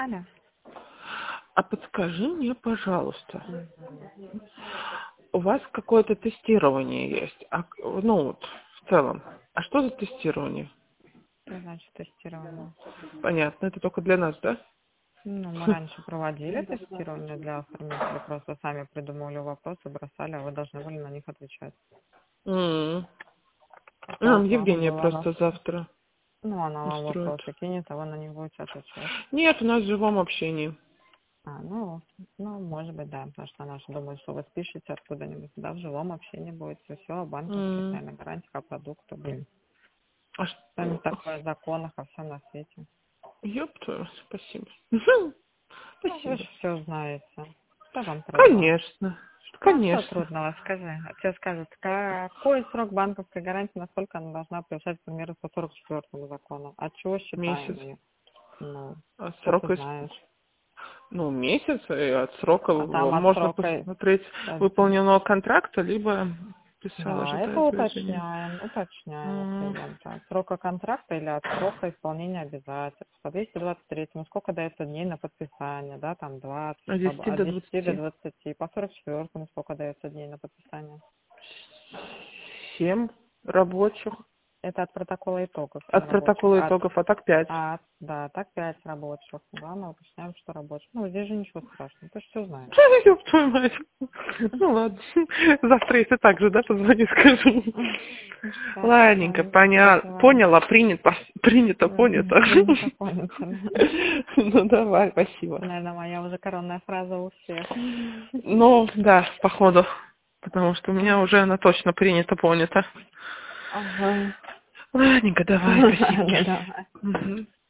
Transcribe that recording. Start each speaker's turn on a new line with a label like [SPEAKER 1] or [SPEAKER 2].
[SPEAKER 1] Аля.
[SPEAKER 2] А подскажи мне, пожалуйста,
[SPEAKER 1] Мгм.
[SPEAKER 2] у вас какое-то тестирование есть? Ну, вот, в целом. А что за тестирование?
[SPEAKER 1] Что значит тестирование?
[SPEAKER 2] Понятно, это только для нас, да?
[SPEAKER 1] Ну, мы раньше проводили тестирование для оформителей, просто сами придумывали вопросы, бросали, а вы должны были на них отвечать.
[SPEAKER 2] М.
[SPEAKER 1] Такое право
[SPEAKER 2] Евгения
[SPEAKER 1] было у нас.
[SPEAKER 2] просто завтра
[SPEAKER 1] Ну, она вам
[SPEAKER 2] устроит.
[SPEAKER 1] вопросы кинет, а вы на них будете отвечать.
[SPEAKER 2] Нет, у нас в живом общении.
[SPEAKER 1] Ну, может быть, да, потому что она же думает, что вы спишете откуда-нибудь, да, в живом общении будет все о банковских
[SPEAKER 2] М.
[SPEAKER 1] тайных гарантиях, о продуктах, блин.
[SPEAKER 2] А
[SPEAKER 1] Там
[SPEAKER 2] что?
[SPEAKER 1] такое о законах, о всем на свете.
[SPEAKER 2] Ёб твою, спасибо.
[SPEAKER 1] Ну, вы
[SPEAKER 2] Спасибо.
[SPEAKER 1] же все знаете. Что вам трудного?
[SPEAKER 2] Конечно,
[SPEAKER 1] Ну, а что
[SPEAKER 2] конечно.
[SPEAKER 1] трудного, скажи. А тебе скажут, какой срок банковской гарантии, насколько она должна превышать, к примеру, по 44-му закону? От чего
[SPEAKER 2] Месяц.
[SPEAKER 1] считаем ее? Ну,
[SPEAKER 2] А
[SPEAKER 1] что ты
[SPEAKER 2] срок
[SPEAKER 1] знаешь?
[SPEAKER 2] месяц, и от срока
[SPEAKER 1] А там от
[SPEAKER 2] можно
[SPEAKER 1] срока...
[SPEAKER 2] посмотреть
[SPEAKER 1] э,
[SPEAKER 2] выполненного контракта, либо писал,
[SPEAKER 1] Да, это
[SPEAKER 2] ожидает выявления.
[SPEAKER 1] уточняем у
[SPEAKER 2] М.
[SPEAKER 1] клиента. От срока контракта или от срока исполнения обязательств. По 223-му сколько дается дней на подписание, да, там 20,
[SPEAKER 2] От 10
[SPEAKER 1] от
[SPEAKER 2] до
[SPEAKER 1] 10 до
[SPEAKER 2] 20.
[SPEAKER 1] 20. По 44-му сколько дается дней на подписание?
[SPEAKER 2] 7 рабочих.
[SPEAKER 1] Это от протокола итогов, 7
[SPEAKER 2] От
[SPEAKER 1] рабочих.
[SPEAKER 2] протокола итогов, а так 5.
[SPEAKER 1] Да, так 5 рабочих. Главное, уточняем, что рабочих. Ну, здесь же ничего страшного, ты же все знаешь.
[SPEAKER 2] Ёб твою мать. Ну ладно. Завтра, если так же, да, позвони, скажу.
[SPEAKER 1] Да,
[SPEAKER 2] Ладненько,
[SPEAKER 1] позвоните, не переживай.
[SPEAKER 2] поняла, принято. Принято, понято.
[SPEAKER 1] Принято, понято.
[SPEAKER 2] Ну давай, спасибо.
[SPEAKER 1] Это, наверное, моя уже коронная фраза у всех.
[SPEAKER 2] Ну, да, походу. Потому что у меня уже она точно принята, понята.
[SPEAKER 1] Ага.
[SPEAKER 2] Ладненько, давай, спасибо.
[SPEAKER 1] Ладно, давай.
[SPEAKER 2] Мгм.